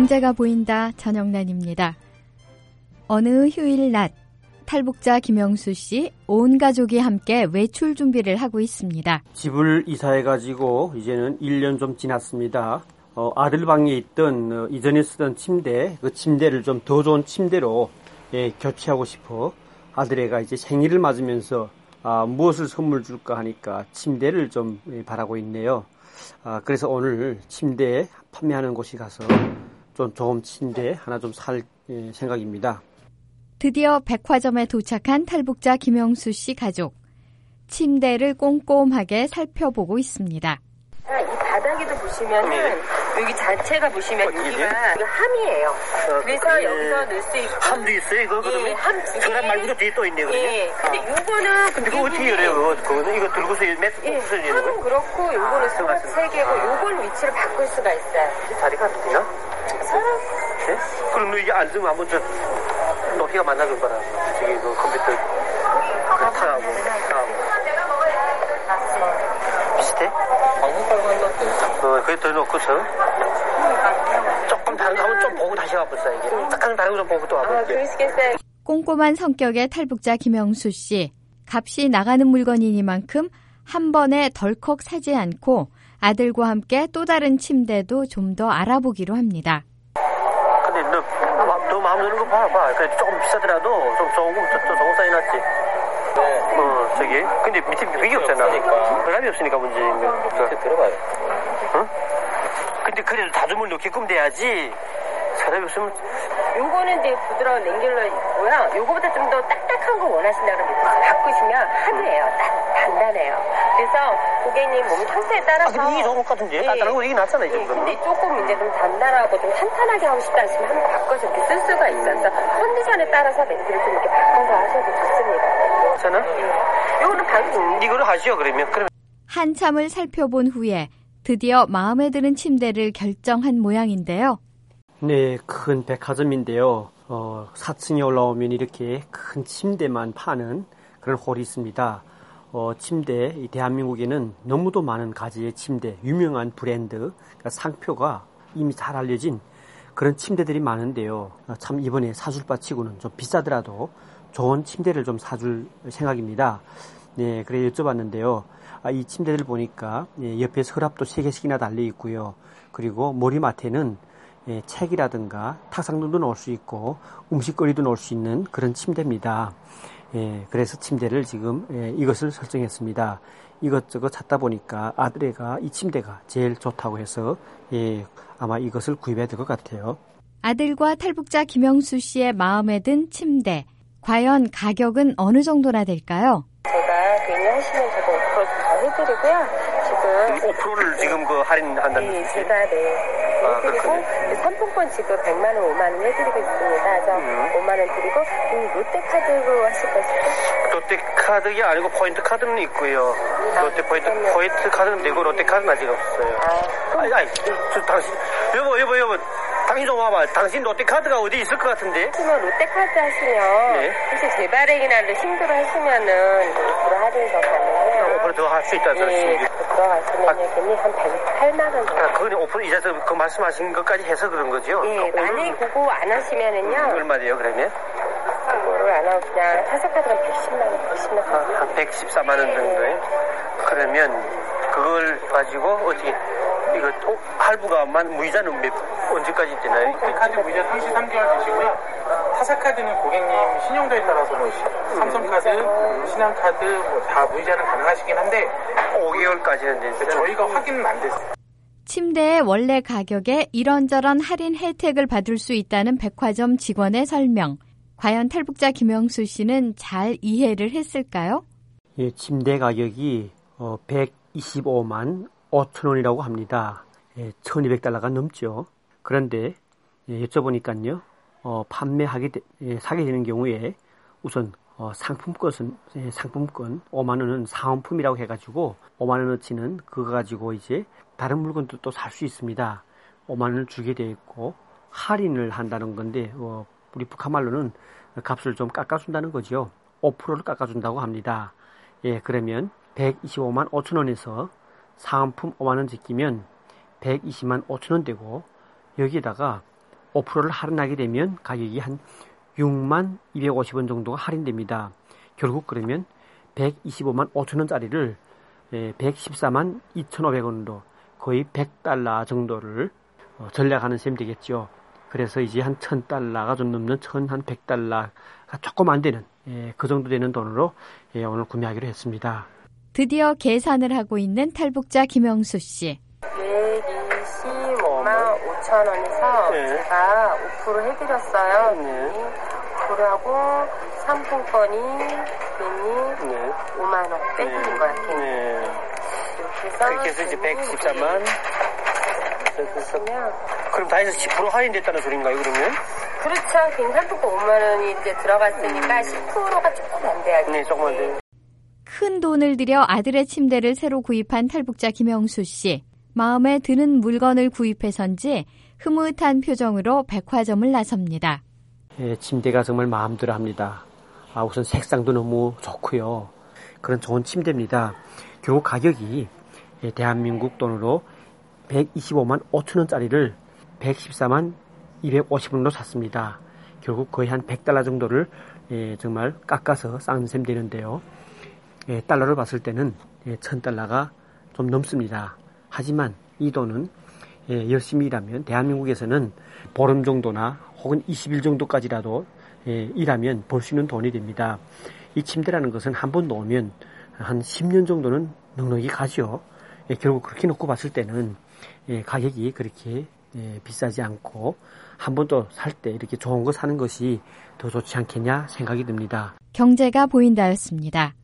경제가 보인다. 전영란입니다. 어느 휴일 낮 탈북자 김영수 씨 온 가족이 함께 외출 준비를 하고 있습니다. 집을 이사해가지고 이제는 1년 좀 지났습니다. 아들 방에 있던 이전에 쓰던 침대, 그 침대를 좀 더 좋은 침대로 교체하고 싶어 아들애가 이제 생일을 맞으면서 무엇을 선물 줄까 하니까 침대를 좀 바라고 있네요. 그래서 오늘 침대 판매하는 곳에 가서 좀 좋은 침대 하나 좀 살 생각입니다. 드디어 백화점에 도착한 탈북자 김영수 씨 가족. 침대를 꼼꼼하게 살펴보고 있습니다. 이 바닥에도 보시면은 여기 자체가 보시면 여기가 함이에요. 그래서 여기서 넣을 수 있고 함도 있어요, 이거 그러면? 예, 함 두 개. 저랑 말고도 뒤에 또 있네, 그러면? 예. 근데 요거는 근데 그거 어떻게 열어요? 그거는 이거 들고서 무슨 일이에요? 함은 그렇고 요거는 수납 3개고 요걸 위치를 바꿀 수가 있어요. 다리가 안 되나? 네? 그럼 너 이게 앉으면 한번 높이가 만나줄 거라. 저기 그 컴퓨터 타하고. 비슷해? 그래 더 놓고서 조금 다른 거 한번 좀 보고 다시 와볼까 이게. 약간 다른 거 좀 보고 또 와볼게. 그러시겠어요. 꼼꼼한 성격의 탈북자 김영수 씨. 값이 나가는 물건이니만큼 한 번에 덜컥 사지 않고 아들과 함께 또 다른 침대도 좀 더 알아보기로 합니다. 근데 너 마음 드는 거 봐봐. 그래 조금 비싸더라도 좀 좋은 거 좋은 사이 놨지. 저기. 근데 밑에 벽이 없잖아. 혈압이 없으니까 문제인 거. 밑에 들어봐요. 응? 근데 그래도 다듬을 넣게끔 돼야지. 혈압이 없으면. 요거는 이제 부드러운 랭귤러 있고요. 요거보다 좀 더 딱딱한 거 원하신다 그러면 바꾸시면 하드해요. 단단해요. 그래서 고객님 몸 상태에 따라서. 근데 이게 좋은 것 같은데? 단단한 거 이게 낫잖아, 이 정도면. 근데 조금 이제 좀 단단하고 좀 탄탄하게 하고 싶다 하시면 한번 바꿔서 이렇게 쓸 수가 있어서 컨디션에 따라서 매트를 좀 이렇게 바꿔서 하셔도 좋습니다. 괜찮아? 요거는 이거를 하시오, 그러면. 한참을 살펴본 후에 드디어 마음에 드는 침대를 결정한 모양인데요. 네, 큰 백화점인데요. 4층에 올라오면 이렇게 큰 침대만 파는 그런 홀이 있습니다. 침대, 이 대한민국에는 너무도 많은 가지의 침대, 유명한 브랜드, 그러니까 상표가 이미 잘 알려진 그런 침대들이 많은데요. 참 이번에 사줄 바 치고는 좀 비싸더라도 좋은 침대를 좀 사줄 생각입니다. 네, 그래 여쭤봤는데요. 이 침대를 보니까 옆에 서랍도 3개씩이나 달려 있고요. 그리고 머리맡에는 책이라든가 탁상등도 놓을 수 있고 음식거리도 놓을 수 있는 그런 침대입니다. 그래서 침대를 지금 이것을 설정했습니다. 이것저것 찾다 보니까 아들애가 이 침대가 제일 좋다고 해서 아마 이것을 구입해야 될 것 같아요. 아들과 탈북자 김영수 씨의 마음에 든 침대. 과연 가격은 어느 정도나 될까요? 제가 괜히하시면 제가 5% 더 해드리고요. 지금 5%를 지금 그 할인한다는 네, 제가 해드리고 상품권 지금 100만 원, 5만 원 해드리고 있습니다. 그래서 5만 원 드리고 롯데카드로 하실 거죠? 롯데카드가 아니고 포인트카드는 있고요. 포인트 카드는 되고 롯데카드는 아직 없어요. 당신 여보 당신 좀 와봐. 당신 롯데카드가 어디 있을 것 같은데? 하시면 롯데카드 하시면 혹시 재발행이나 힘들어 하시면은 5% 할인해서 가능해요. 5% 더 할 수 있다는 소리지. 들어가시면 괜히 한 108만 원 정도. 그건 5% 이자서 그 말씀하신 것까지 해서 그런 거죠? 네, 만약에 그거 안 하시면은요. 얼마 돼요, 그러면? 그거를 안 하고 그냥 타사카드가 110만 원. 한 114만 원 정도에? 그러면 그걸 가지고 어떻게 이거 할부가 무이자는 언제까지 되나요? 롯데카드 무이자 33개월 되시고요. 타사카드는 고객님 신용도에 따라서 삼성카드, 신한카드 다 무이자는 가능하시긴 한데 5개월까지는 되죠. 저희가 확인은 안 됐어요. 침대의 원래 가격에 이런저런 할인 혜택을 받을 수 있다는 백화점 직원의 설명. 과연 탈북자 김영수 씨는 잘 이해를 했을까요? 침대 가격이 125만 5천 원이라고 합니다. 1200달러가 넘죠. 그런데 여쭤보니까요. 사게 되는 경우에 우선 상품권 5만 원은 사은품이라고 해가지고 5만 원어치는 그거 가지고 이제 다른 물건도 또 살 수 있습니다. 5만 원을 주게 되어 있고 할인을 한다는 건데 우리 북한말로는 값을 좀 깎아준다는 거죠. 5%를 깎아준다고 합니다. 그러면 125만 5천 원에서 사은품 5만 원 제끼면 120만 5천 원 되고 여기에다가 5%를 할인하게 되면 가격이 한 6만 250원 정도가 할인됩니다. 결국 그러면 125만 5천원짜리를 114만 2,500원으로 거의 100달러 정도를 전략하는 셈이 되겠죠. 그래서 이제 한 1,000달러가 좀 넘는 한 100달러가 조금 안 되는 그 정도 되는 돈으로 오늘 구매하기로 했습니다. 드디어 계산을 하고 있는 탈북자 김영수 씨. 125만 5천 원에서 제가 5% 해드렸어요. 그러고 상품권이 괜히 5만 원 빼드린 것 같아요. 그렇게 해서 이제 114만. 그럼 다 해서 10% 할인됐다는 소린가요, 그러면? 그렇죠. 괜히 상품권 5만 원이 이제 들어갔으니까 10%가 조금 안 돼야죠. 네, 조금 안 돼요. 큰 돈을 들여 아들의 침대를 새로 구입한 탈북자 김영수 씨. 마음에 드는 물건을 구입해선지 흐뭇한 표정으로 백화점을 나섭니다. 침대가 정말 마음대로 합니다. 우선 색상도 너무 좋고요. 그런 좋은 침대입니다. 결국 가격이 대한민국 돈으로 125만 5천원짜리를 114만 250원으로 샀습니다. 결국 거의 한 100달러 정도를 정말 깎아서 쌓은 셈 되는데요. 달러로 봤을 때는 1000달러가 좀 넘습니다. 하지만 이 돈은 열심히 일하면 대한민국에서는 보름 정도나 혹은 20일 정도까지라도 일하면 벌 수 있는 돈이 됩니다. 이 침대라는 것은 한 번 놓으면 한 10년 정도는 넉넉히 가죠. 결국 그렇게 놓고 봤을 때는 가격이 그렇게 비싸지 않고 한 번 또 살 때 이렇게 좋은 거 사는 것이 더 좋지 않겠냐 생각이 듭니다. 경제가 보인다였습니다.